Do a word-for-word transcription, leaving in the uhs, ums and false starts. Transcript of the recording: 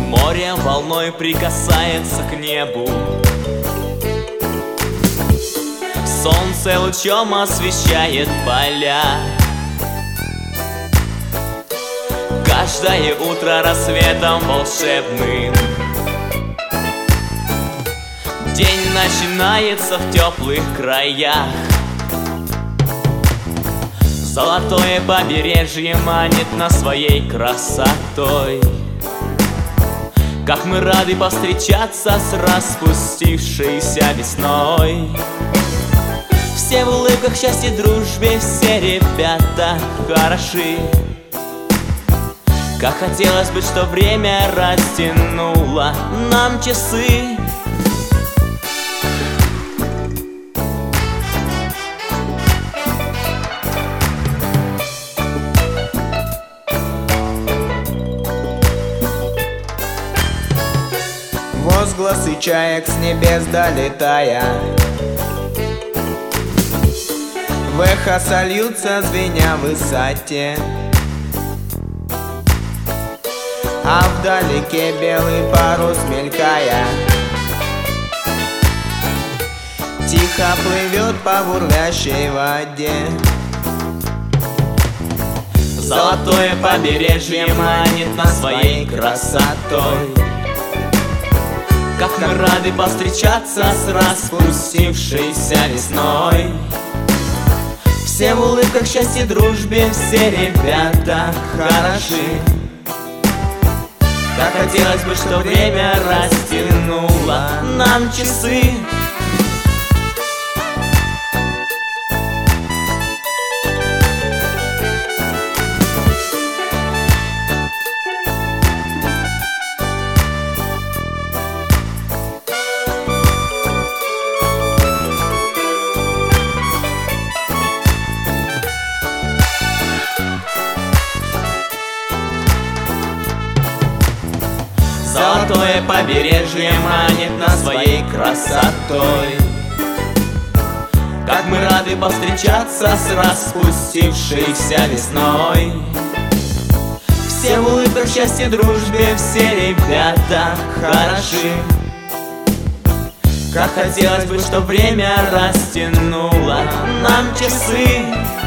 Море волной прикасается к небу, солнце лучом освещает поля. Каждое утро рассветом волшебным день начинается в теплых краях. Золотое побережье манит нас своей красотой. Как мы рады повстречаться с распустившейся весной. Все в улыбках, счастье, дружбе, все ребята хороши. Как хотелось бы, что время растянуло нам часы. Возгласы чаек с небес долетая, в эхо сольются, звеня в высоте. А вдалеке белый парус мелькая, тихо плывет по бурлящей воде. Золотое побережье манит нас своей красотой. Как мы рады повстречаться с распустившейся весной. Все в улыбках, счастье, дружбе, все ребята хороши. Как хотелось бы, что время растянуло нам часы. Золотое побережье манит нас своей красотой. Как мы рады повстречаться с распустившейся весной. Все в улыбках, счастье, дружбе, все ребята хороши. Как хотелось бы, что время растянуло нам часы.